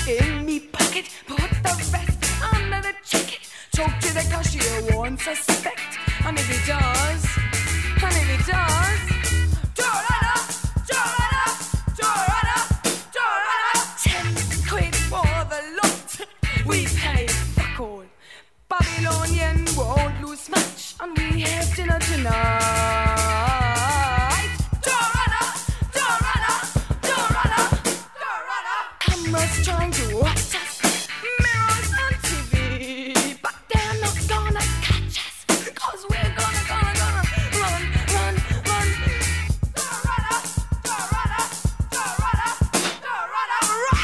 in me pocket, put the rest under the jacket. Talk to the cashier, won't suspect. And if he does, do-ra-da, do-ra-da, do-ra-da, do-ra-da. 10 quid for the lot, we pay fuck all. Babylonian won't lose much, and we have dinner tonight. Do-ra-da, do-ra-da, do-ra-da, do-ra-da. Cameras trying to watch us, mirrors on TV, but they're not gonna catch us, 'cause we're gonna run. Do-ra-da, do-ra-da, do-ra-da, do-ra-da, run.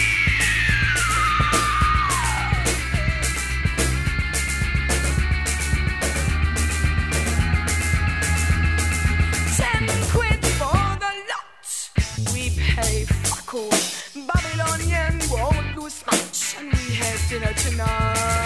10 quid for the lot, we pay fuck all. Babylonian won't lose much, and we have dinner tonight.